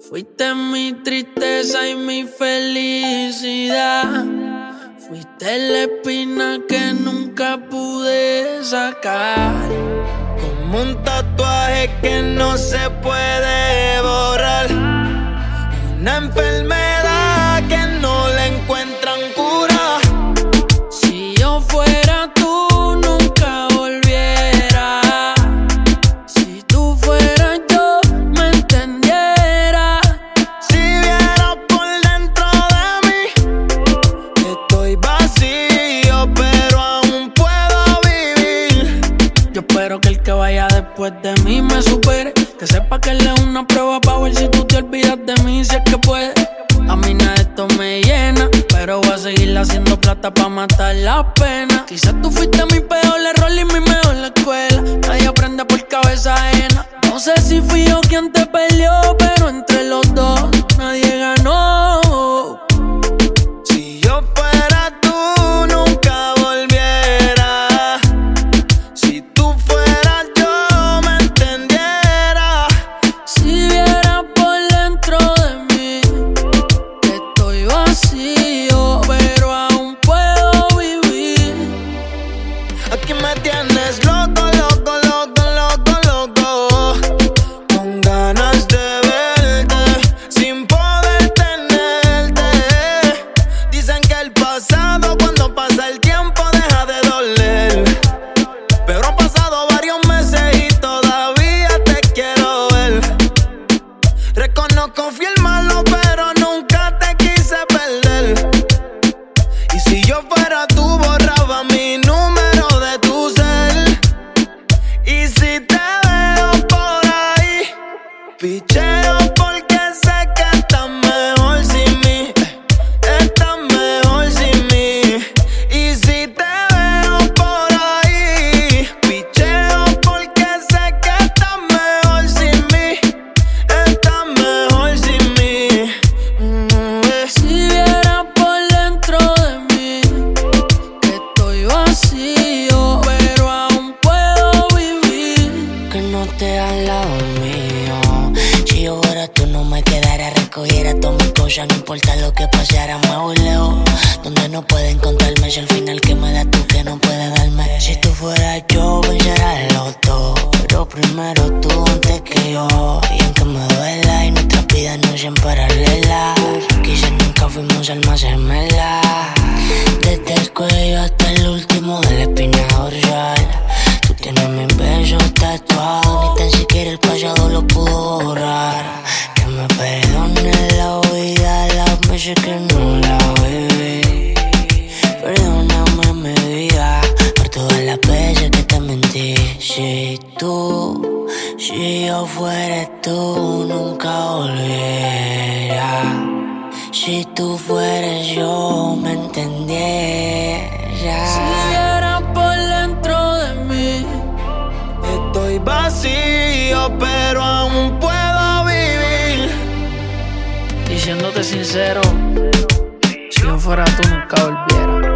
Fuiste mi tristeza y mi felicidad. Fuiste la espina que nunca pude sacar. Como un tatuaje que no se puede borrar. Una enfermedad que no le encuentran cura. Si yo fuera tú, nunca volviera. Si tú fueras yo, me entendiera. Si vieras por dentro de mí, estoy vacío, pero aún puedo vivir. Yo espero que el que vaya después de mí me supere. Que sepa que él es una prueba pa' ver si tú te olvidas de mí, si es que puedes. A mí nada de esto me llena, pero voy a seguir haciendo plata pa' matar la pena. Quizás tú fuiste mi peor error y mi mejor escuela. Nadie aprende por cabeza ajena. No sé si fui yo quien te peleó, pero entre los dos nadie ganó. Si yo fuera tú, nunca volviera. Si tú fueras yo, me entendiera. Si vieras por dentro de mí, que estoy vacío, pero aún puedo vivir. Aquí me tienes loco, loco, loco, loco, loco. Con ganas de verte, sin poder tenerte. Dicen que el pasado, cuando pasa el tiempo, deja de doler. Pero han pasado varios meses y todavía te quiero ver. Reconozco, fui el malo, pero nunca te quise perder. Y si yo fuera tú, borraba mi número de tu cel. Y si te veo por ahí, picheo porque sé que estás mejor sin mí. Estás mejor sin mí. Y si te veo por ahí, picheo porque sé que estás mejor sin mí. Estás mejor sin mí. Si vieras por dentro de mí, que estoy vacío, pero aún puedo vivir. Que no te al lado mío. Si yo fuera tú, no me quedara, recogiera todas mis cosas. No importa lo que pasara, me voy lejos, donde no puede encontrarme. Si al final que me das tú, que no puedes darme. Si tú fueras yo, pensara en los dos, pero primero tú antes que yo. Y aunque me duela y nuestras vidas no sean paralelas, quizás nunca fuimos almas gemelas. Desde el cuello hasta el último de la espina dorsal, tú tienes mis besos tatuados. Ni tan siquiera el pasado lo pudo borrar. Que me perdone la vida, las veces que no la viví. Perdóname mi vida por todas las veces que te mentí. Si yo fuera tú, nunca volviera. Si tú fueras yo, me entendieras. Si vieras por dentro de mí, Estoy vacío, pero aún puedo vivir. diciéndote sincero, si yo fuera tú nunca volviera.